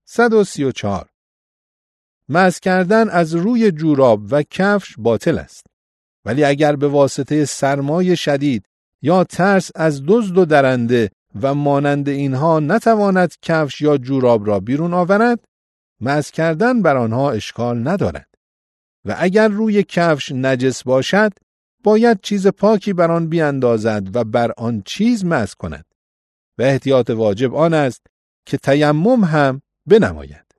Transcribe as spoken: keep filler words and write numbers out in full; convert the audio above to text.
صد و سی و چهار. مسح کردن از روی جوراب و کفش باطل است، ولی اگر به واسطه سرمای شدید یا ترس از دزد و درنده و مانند اینها نتواند کفش یا جوراب را بیرون آورد، مسح کردن بر آنها اشکال ندارد. و اگر روی کفش نجس باشد، باید چیز پاکی بر آن بیاندازد و بر آن چیز مسح کند. و احتیاط واجب آن است که تیمم هم بنماید.